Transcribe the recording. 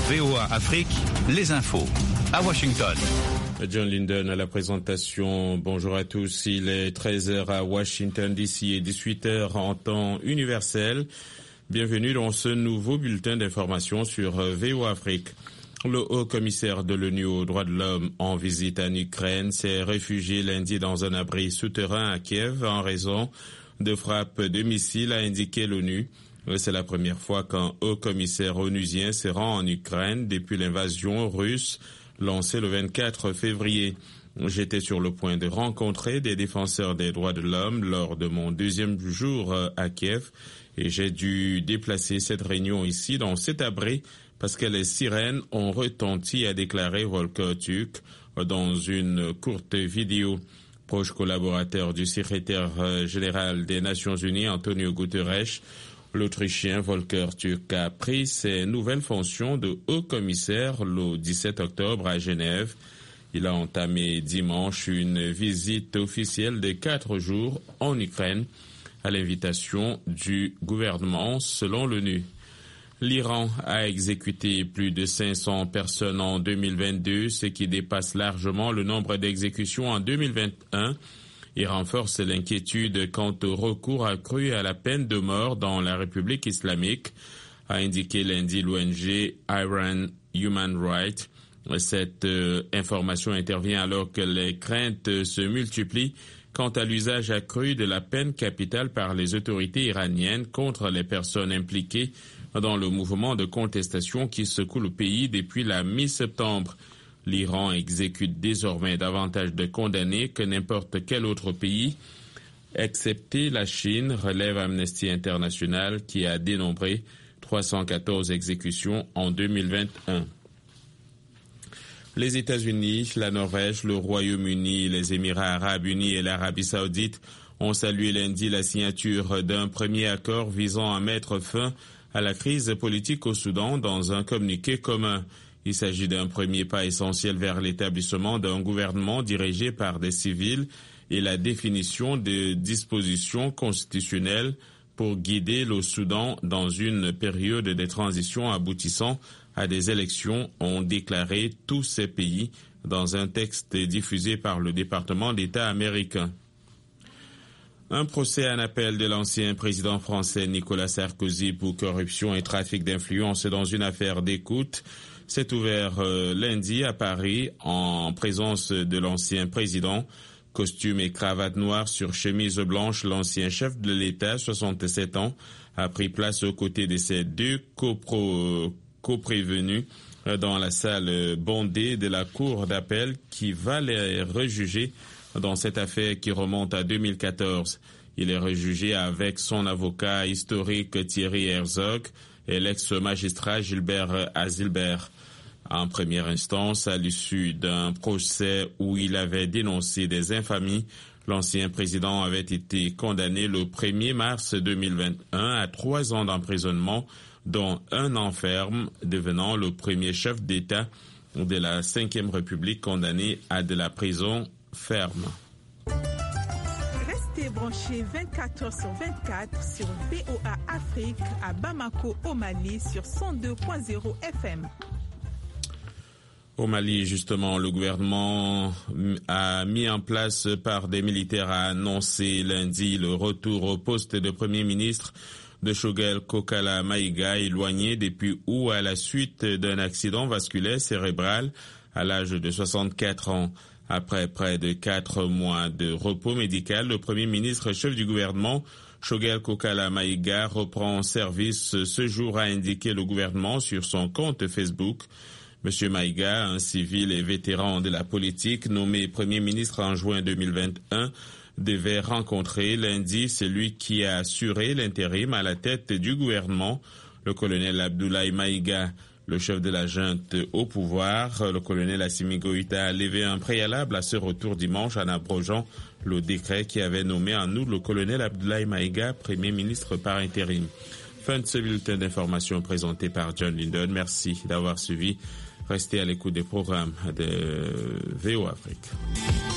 VOA Afrique, les infos. À Washington. John Linden à la présentation. Bonjour à tous. Il est 13h à Washington DC et 18h en temps universel. Bienvenue dans ce nouveau bulletin d'information sur VOA Afrique. Le haut-commissaire de l'ONU aux droits de l'homme en visite en Ukraine s'est réfugié lundi dans un abri souterrain à Kiev en raison de frappes de missiles, a indiqué l'ONU. C'est la première fois qu'un haut-commissaire onusien se rend en Ukraine depuis l'invasion russe lancée le 24 février. J'étais sur le point de rencontrer des défenseurs des droits de l'homme lors de mon deuxième jour à Kiev et j'ai dû déplacer cette réunion ici dans cet abri parce que les sirènes ont retenti, a déclaré Volker Turk dans une courte vidéo. Proche collaborateur du secrétaire général des Nations Unies, Antonio Guterres, l'Autrichien Volker Turk a pris ses nouvelles fonctions de haut-commissaire le 17 octobre à Genève. Il a entamé dimanche une visite officielle de 4 jours en Ukraine à l'invitation du gouvernement, selon l'ONU. L'Iran a exécuté plus de 500 personnes en 2022, ce qui dépasse largement le nombre d'exécutions en 2021 et renforce l'inquiétude quant au recours accru à la peine de mort dans la République islamique, a indiqué lundi l'ONG Iran Human Rights. Cette information intervient alors que les craintes se multiplient quant à l'usage accru de la peine capitale par les autorités iraniennes contre les personnes impliquées dans le mouvement de contestation qui secoue le pays depuis la mi-septembre. L'Iran exécute désormais davantage de condamnés que n'importe quel autre pays, excepté la Chine, relève Amnesty International, qui a dénombré 314 exécutions en 2021. Les États-Unis, la Norvège, le Royaume-Uni, les Émirats arabes unis et l'Arabie saoudite ont salué lundi la signature d'un premier accord visant à mettre fin à la crise politique au Soudan dans un communiqué commun. Il s'agit d'un premier pas essentiel vers l'établissement d'un gouvernement dirigé par des civils et la définition de dispositions constitutionnelles pour guider le Soudan dans une période de transition aboutissant à des élections, ont déclaré tous ces pays dans un texte diffusé par le département d'État américain. Un procès en appel de l'ancien président français Nicolas Sarkozy pour corruption et trafic d'influence dans une affaire d'écoute s'est ouvert lundi à Paris en présence de l'ancien président. Costume et cravate noire sur chemise blanche, l'ancien chef de l'État, 67 ans, a pris place aux côtés de ses deux coprévenus dans la salle bondée de la cour d'appel qui va les rejuger dans cette affaire qui remonte à 2014. Il est rejugé avec son avocat historique Thierry Herzog et l'ex-magistrat Gilbert Azilbert. En première instance, à l'issue d'un procès où il avait dénoncé des infamies, l'ancien président avait été condamné le 1er mars 2021 à 3 ans d'emprisonnement, dont 1 an ferme, devenant le premier chef d'État de la Ve République condamné à de la prison ferme. Restez branchés 24h/24 sur VOA Afrique à Bamako, au Mali, sur 102.0 FM. Au Mali, justement, le gouvernement a mis en place par des militaires a annoncé lundi le retour au poste de Premier ministre de Choguel Kokala Maïga, éloigné depuis août à la suite d'un accident vasculaire cérébral à l'âge de 64 ans. Après près de 4 mois de repos médical, le Premier ministre chef du gouvernement, Choguel Kokala Maïga, reprend service ce jour, a indiqué le gouvernement sur son compte Facebook. Monsieur Maïga, un civil et vétéran de la politique, nommé Premier ministre en juin 2021, devait rencontrer lundi celui qui a assuré l'intérim à la tête du gouvernement, le colonel Abdoulaye Maïga. Le chef de la junte au pouvoir, le colonel Assimi Goïta, a levé un préalable à ce retour dimanche en abrogeant le décret qui avait nommé en août le colonel Abdoulaye Maïga, Premier ministre par intérim. Fin de ce bulletin d'information présenté par John Linden. Merci d'avoir suivi. Restez à l'écoute des programmes de VOA Afrique.